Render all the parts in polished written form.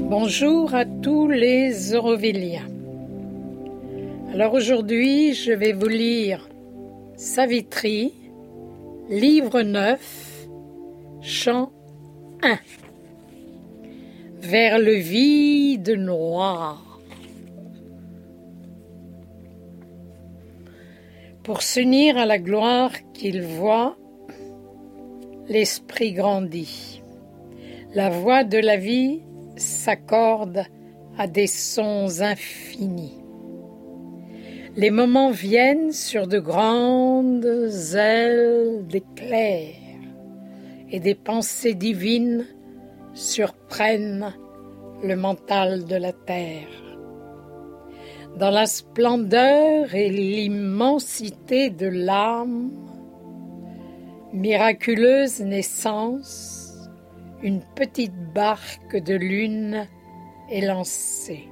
Bonjour à tous les Aurovéliens. Alors aujourd'hui, je vais vous lire Savitri, livre 9, chant 1. Vers le vide noir. Pour s'unir à la gloire qu'il voit, l'esprit grandit. La voix de la vie s'accorde à des sons infinis. Les moments viennent sur de grandes ailes d'éclairs et des pensées divines surprennent le mental de la terre. Dans la splendeur et l'immensité de l'âme, miraculeuse naissance, une petite barque de lune est lancée.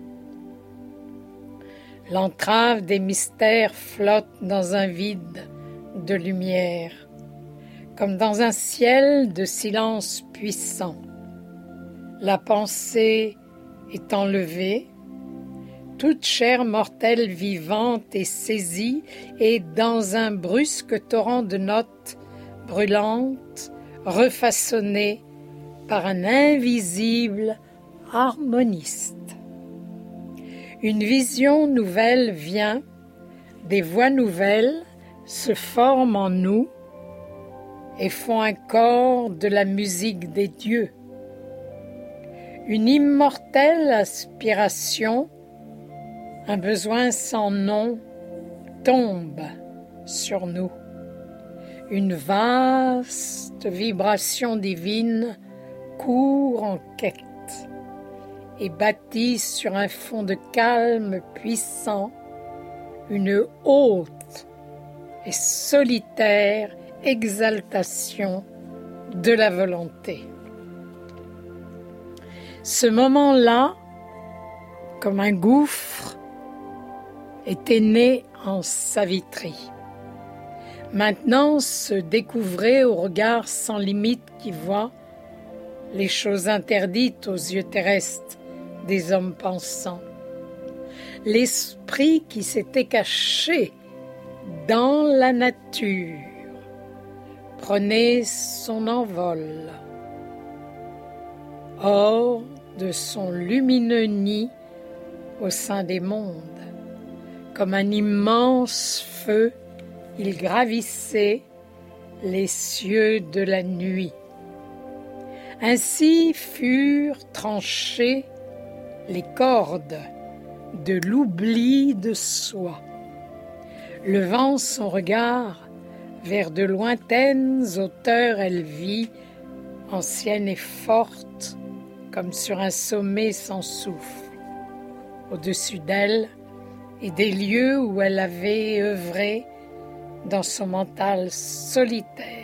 L'entrave des mystères flotte dans un vide de lumière, comme dans un ciel de silence puissant. La pensée est enlevée, toute chair mortelle vivante est saisie et dans un brusque torrent de notes brûlantes, refaçonnée par un invisible harmoniste. Une vision nouvelle vient, des voix nouvelles se forment en nous et font un corps de la musique des dieux. Une immortelle aspiration, un besoin sans nom tombe sur nous. Une vaste vibration divine court en quête et bâtit sur un fond de calme puissant une haute et solitaire exaltation de la volonté. Ce moment-là, comme un gouffre, était né en Savitri. Maintenant se découvrait au regard sans limite qui voit les choses interdites aux yeux terrestres des hommes pensants. L'esprit qui s'était caché dans la nature prenait son envol. Hors de son lumineux nid au sein des mondes, comme un immense feu, il gravissait les cieux de la nuit. Ainsi furent tranchées les cordes de l'oubli de soi, levant son regard vers de lointaines hauteurs, elle vit, ancienne et forte, comme sur un sommet sans souffle, au-dessus d'elle et des lieux où elle avait œuvré dans son mental solitaire.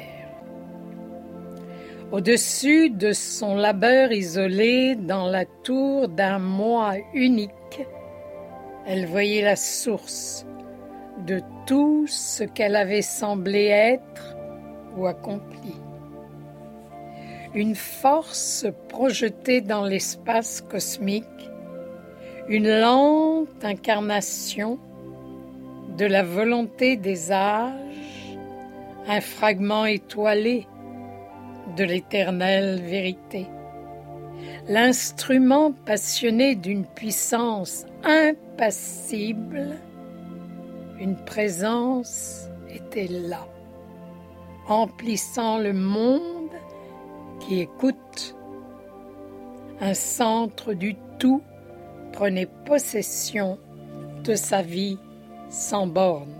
Au-dessus de son labeur isolé dans la tour d'un moi unique, elle voyait la source de tout ce qu'elle avait semblé être ou accompli. Une force projetée dans l'espace cosmique, une lente incarnation de la volonté des âges, un fragment étoilé de l'éternelle vérité. L'instrument passionné d'une puissance impassible, une présence était là, emplissant le monde qui écoute. Un centre du tout prenait possession de sa vie sans borne.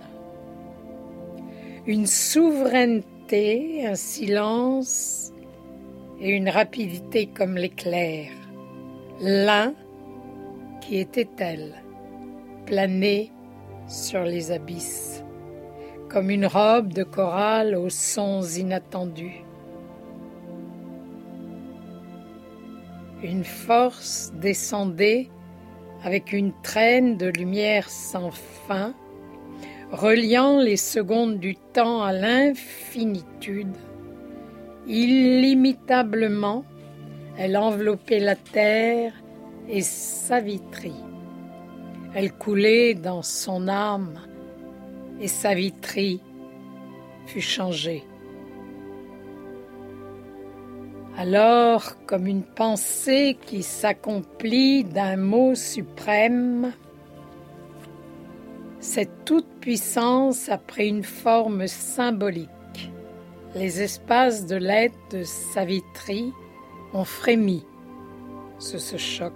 Une souveraineté, un silence et une rapidité comme l'éclair. L'un qui était elle, plané sur les abysses, comme une robe de corail aux sons inattendus. Une force descendait avec une traîne de lumière sans fin, reliant les secondes du temps à l'infinitude. Illimitablement, elle enveloppait la terre et Savitri. Elle coulait dans son âme et Savitri fut changée. Alors, comme une pensée qui s'accomplit d'un mot suprême, cette toute-puissance a pris une forme symbolique. Les espaces de l'être de Savitri ont frémi sous ce choc.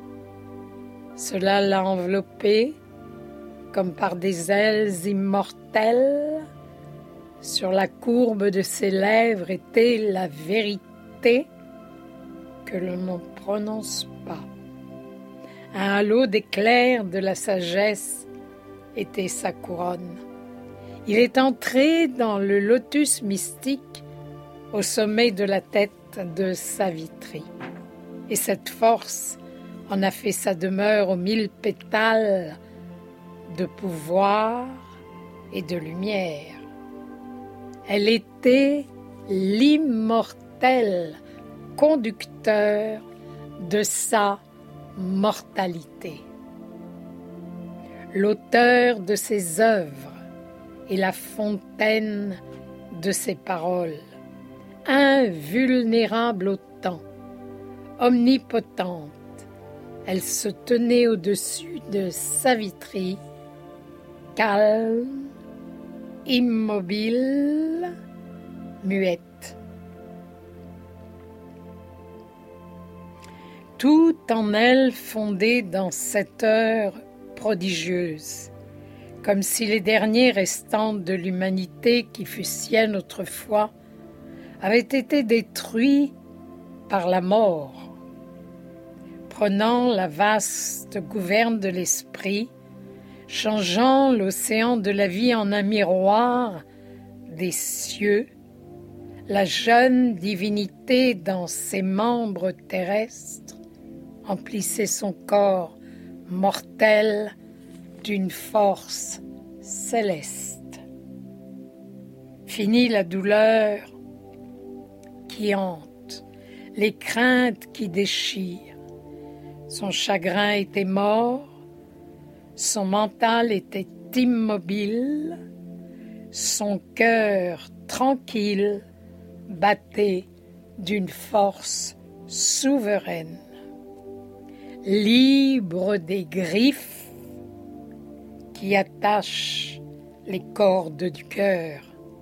Cela l'a enveloppée comme par des ailes immortelles. Sur la courbe de ses lèvres était la vérité que l'on ne prononce pas. Un halo d'éclairs de la sagesse était sa couronne. Il est entré dans le lotus mystique au sommet de la tête de Savitri. Et cette force en a fait sa demeure aux 1000 pétales de pouvoir et de lumière. Elle était l'immortel conducteur de sa mortalité. L'auteur de ses œuvres et la fontaine de ses paroles, invulnérable au temps, omnipotente, elle se tenait au-dessus de Savitri, calme, immobile, muette. Tout en elle fondé dans cette heure prodigieuse, comme si les derniers restants de l'humanité qui fut sienne autrefois avaient été détruits par la mort. Prenant la vaste gouverne de l'esprit, changeant l'océan de la vie en un miroir des cieux, la jeune divinité dans ses membres terrestres emplissait son corps mortel d'une force céleste. Fini la douleur qui hante, les craintes qui déchirent. Son chagrin était mort, son mental était immobile, son cœur tranquille battait d'une force souveraine. Libre des griffes qui attachent les cordes du cœur.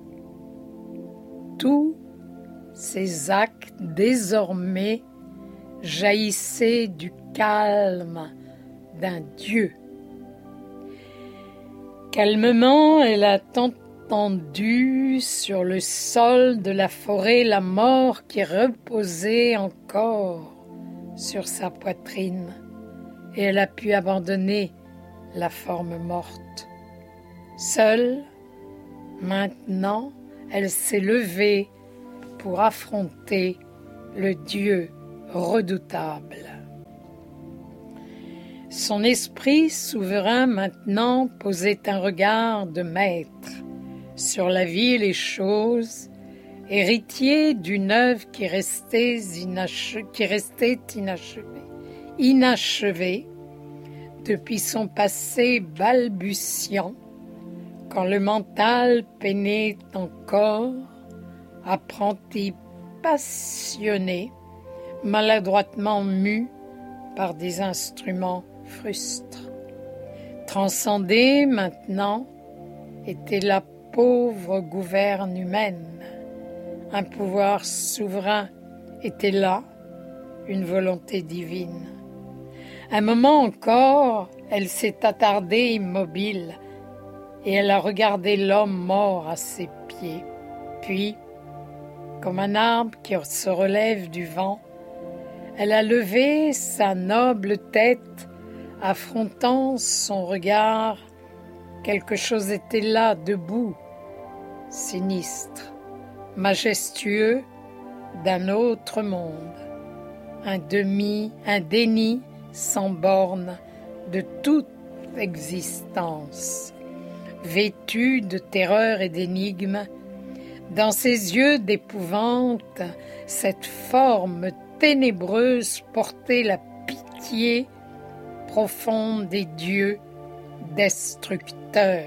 Tous ces actes désormais jaillissaient du calme d'un Dieu. Calmement, elle a entendu sur le sol de la forêt la mort qui reposait encore sur sa poitrine, et elle a pu abandonner la forme morte. Seule, maintenant, elle s'est levée pour affronter le Dieu redoutable. Son esprit souverain maintenant posait un regard de maître sur la vie et les choses, héritier d'une œuvre qui restait inachevée depuis son passé balbutiant, quand le mental peinait encore, apprenti passionné, maladroitement mu par des instruments frustres. Transcendée maintenant était la pauvre gouverne humaine. Un pouvoir souverain était là, une volonté divine. Un moment encore, elle s'est attardée immobile et elle a regardé l'homme mort à ses pieds. Puis, comme un arbre qui se relève du vent, elle a levé sa noble tête, affrontant son regard. Quelque chose était là, debout, sinistre, majestueux, d'un autre monde. Un déni sans borne de toute existence. Vêtu de terreur et d'énigmes, dans ses yeux d'épouvante, cette forme ténébreuse porter la pitié profonde des dieux destructeurs.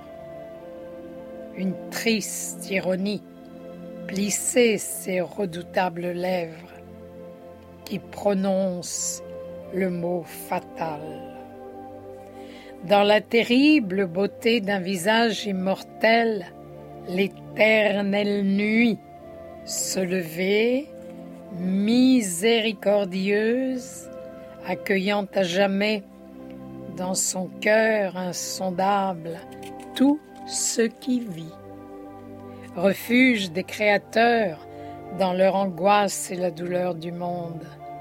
Une triste ironie plissait ses redoutables lèvres qui prononcent le mot fatal. Dans la terrible beauté d'un visage immortel, l'éternelle nuit se levait, miséricordieuse, accueillant à jamais dans son cœur insondable tout ce qui vit. Refuge des créateurs dans leur angoisse et la douleur du monde.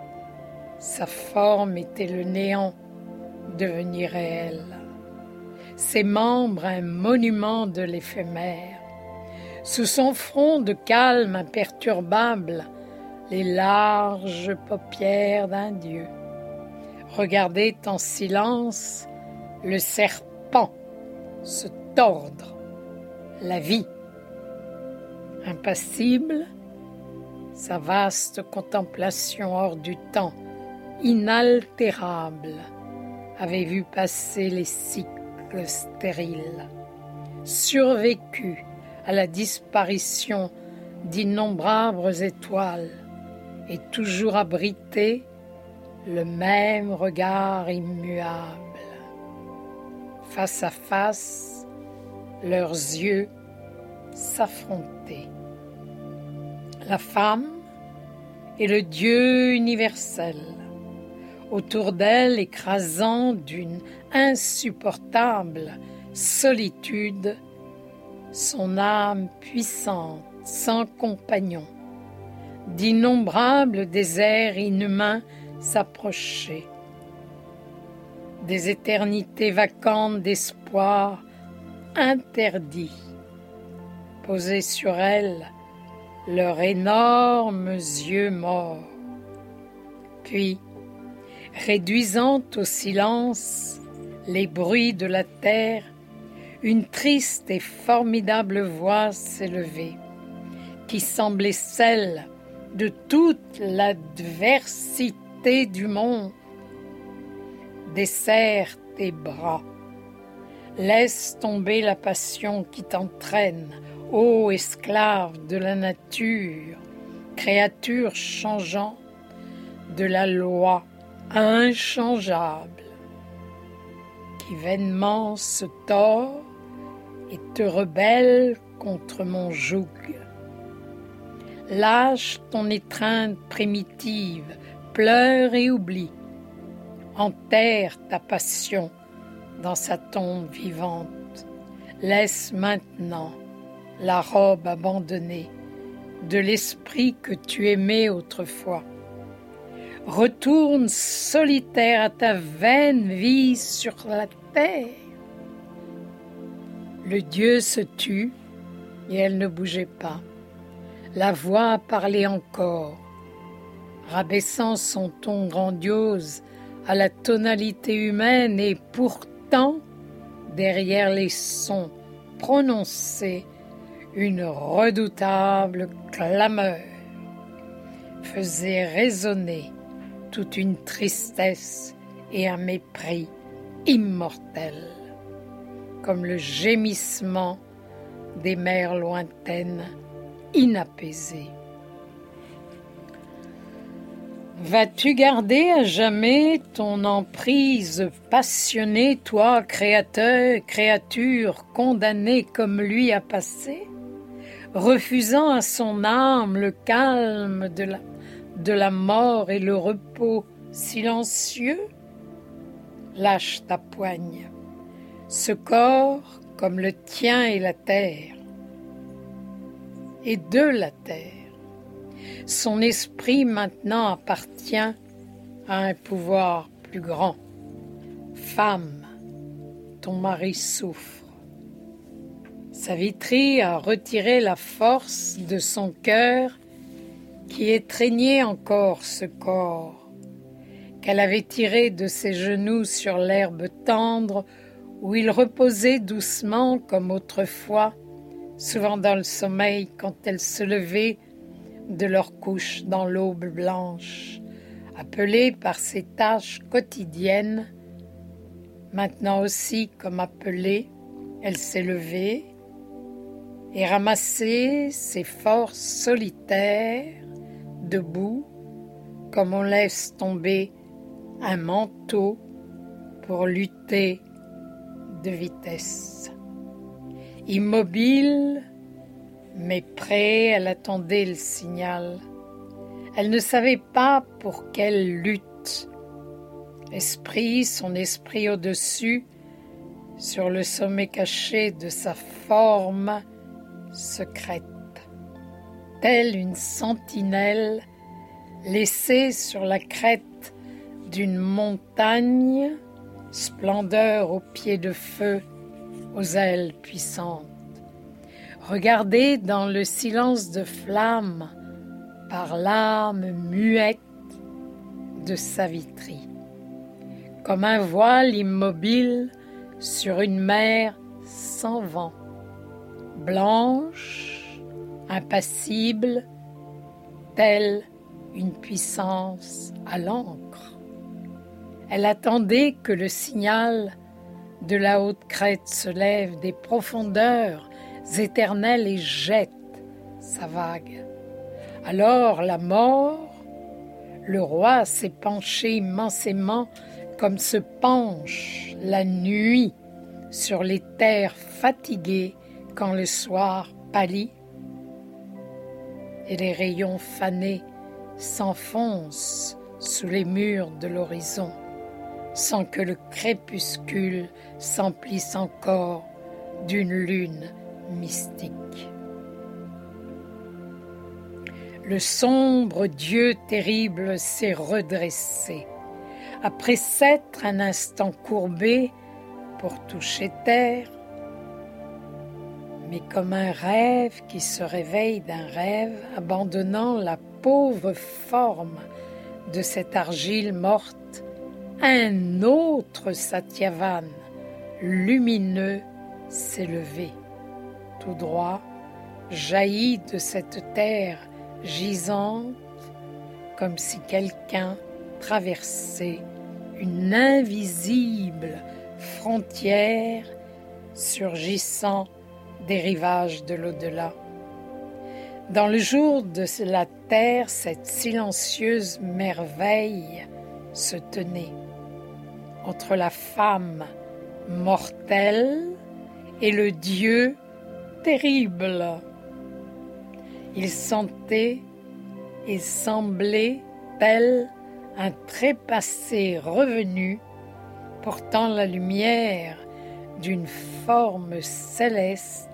Sa forme était le néant devenu réel. Ses membres un monument de l'éphémère. Sous son front de calme imperturbable, les larges paupières d'un dieu regardaient en silence le serpent se tordre, la vie. Impassible, sa vaste contemplation hors du temps, inaltérable, avait vu passer les cycles stériles, survécu à la disparition d'innombrables étoiles et toujours abrité le même regard immuable. Face à face, leurs yeux s'affrontaient. La femme et le Dieu universel, autour d'elle écrasant d'une insupportable solitude son âme puissante, sans compagnon. D'innombrables déserts inhumains s'approchaient. Des éternités vacantes d'espoir interdits posaient sur elle leurs énormes yeux morts. Puis, réduisant au silence les bruits de la terre, une triste et formidable voix s'élevait, qui semblait celle de toute l'adversité du monde. Desserre tes bras, laisse tomber la passion qui t'entraîne, ô esclave de la nature, créature changeante de la loi inchangeable, qui vainement se tord et te rebelle contre mon joug. Lâche ton étreinte primitive, pleure et oublie. Enterre ta passion dans sa tombe vivante. Laisse maintenant la robe abandonnée de l'esprit que tu aimais autrefois. Retourne solitaire à ta vaine vie sur la terre. Le Dieu se tut et elle ne bougeait pas. La voix parlait encore, rabaissant son ton grandiose à la tonalité humaine et pourtant, derrière les sons prononcés, une redoutable clameur faisait résonner toute une tristesse et un mépris immortels, comme le gémissement des mers lointaines inapaisées. Vas-tu garder à jamais ton emprise passionnée, toi, créature condamnée comme lui à passer, refusant à son âme le calme de la mort et le repos silencieux? Lâche ta poigne. Ce corps, comme le tien est la terre, et de la terre. Son esprit maintenant appartient à un pouvoir plus grand. Femme, ton mari souffre. Savitri a retiré la force de son cœur qui étreignait encore ce corps, qu'elle avait tiré de ses genoux sur l'herbe tendre où il reposait doucement comme autrefois, souvent dans le sommeil quand elle se levait de leur couche dans l'aube blanche, appelée par ses tâches quotidiennes. Maintenant aussi, comme appelée, elle s'est levée et ramassé ses forces solitaires, debout, comme on laisse tomber un manteau pour lutter de vitesse. Immobile, mais près, elle attendait le signal. Elle ne savait pas pour quelle lutte. Son esprit au-dessus, sur le sommet caché de sa forme secrète, telle une sentinelle laissée sur la crête d'une montagne, splendeur aux pieds de feu, aux ailes puissantes. Regardez dans le silence de flamme par l'âme muette de Savitri, comme un voile immobile sur une mer sans vent, blanche, impassible, telle une puissance à l'encre. Elle attendait que le signal de la haute crête se lève des profondeurs éternelles et jette sa vague. Alors la mort, le roi s'est penché immensément comme se penche la nuit sur les terres fatiguées quand le soir pâlit et les rayons fanés s'enfoncent sous les murs de l'horizon sans que le crépuscule s'emplisse encore d'une lune mystique. Le sombre Dieu terrible s'est redressé, après s'être un instant courbé pour toucher terre, mais comme un rêve qui se réveille d'un rêve, abandonnant la pauvre forme de cette argile morte, un autre Satyavan, lumineux, s'est levé, tout droit, jailli de cette terre gisante, comme si quelqu'un traversait une invisible frontière surgissant des rivages de l'au-delà. Dans le jour de la terre, cette silencieuse merveille se tenait entre la femme mortelle et le Dieu terrible. Il sentait et semblait tel un trépassé revenu, portant la lumière d'une forme céleste,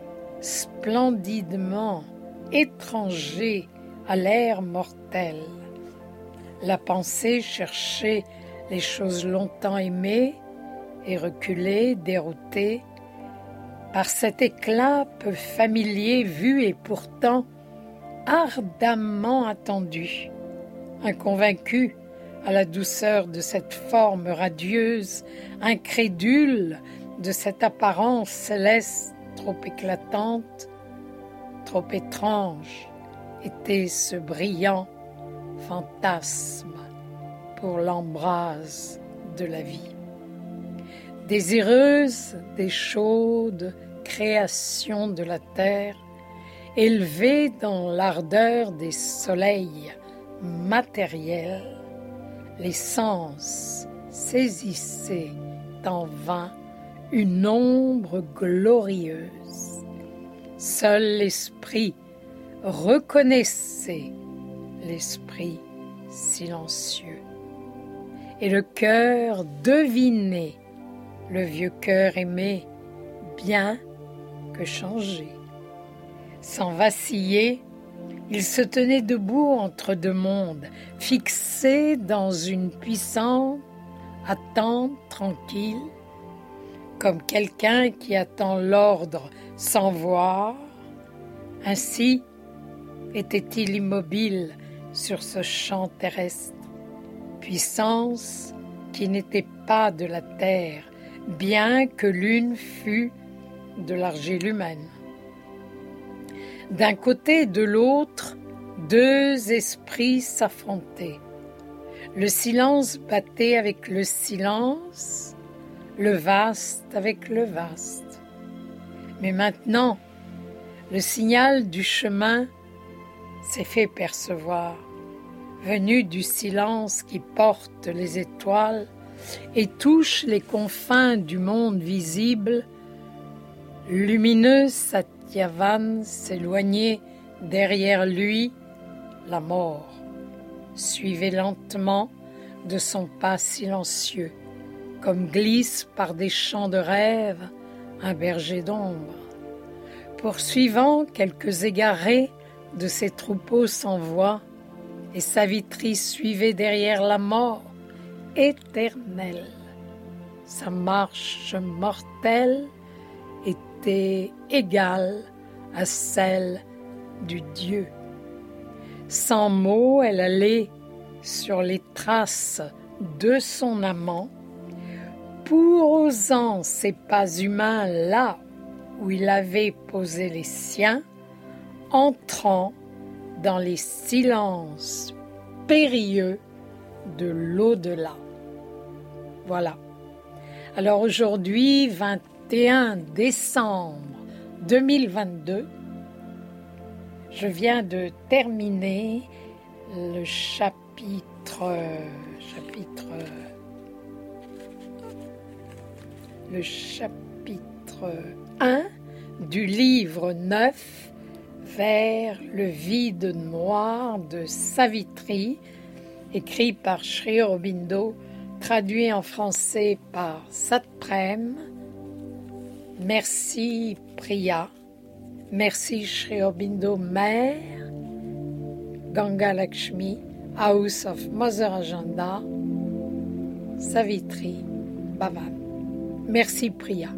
splendidement étranger à l'ère mortelle. La pensée cherchait les choses longtemps aimées et reculées, déroutées, par cet éclat peu familier vu et pourtant ardemment attendu, inconvaincu à la douceur de cette forme radieuse, incrédule de cette apparence céleste trop éclatante, trop étrange, était ce brillant fantasme pour l'embrase de la vie. Désireuse des chaudes créations de la terre, élevée dans l'ardeur des soleils matériels, les sens saisissaient en vain une ombre glorieuse. Seul l'esprit reconnaissait l'esprit silencieux, et le cœur devinait le vieux cœur aimé, bien que changé. Sans vaciller, il se tenait debout entre deux mondes, fixé dans une puissante attente tranquille, comme quelqu'un qui attend l'ordre sans voir. Ainsi était-il immobile sur ce champ terrestre, puissance qui n'était pas de la terre, bien que l'une fût de l'argile humaine. D'un côté et de l'autre, deux esprits s'affrontaient. Le silence battait avec le silence, le vaste avec le vaste. Mais maintenant, le signal du chemin s'est fait percevoir, venu du silence qui porte les étoiles et touche les confins du monde visible. Lumineux Satyavan s'éloignait derrière lui, la mort suivait lentement de son pas silencieux, comme glisse par des champs de rêve un berger d'ombre. Poursuivant quelques égarés de ses troupeaux sans voix, et Savitri suivait derrière la mort éternelle. Sa marche mortelle était égale à celle du Dieu. Sans mots, elle allait sur les traces de son amant, posant ses pas humains là où il avait posé les siens, entrant dans les silences périlleux de l'au-delà. Voilà. Alors aujourd'hui, 21 décembre 2022, je viens de terminer le chapitre 1 du livre 9, Vers le vide noir de Savitri, écrit par Sri Aurobindo, traduit en français par Satprem. Merci Priya, merci Sri Aurobindo Mère, Ganga Lakshmi, House of Mother Ajanda, Savitri Bhavan. Merci Priya.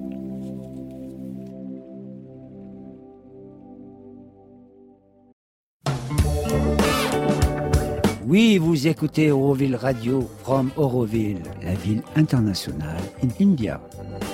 Oui, vous écoutez Auroville Radio from Auroville, la ville internationale in India.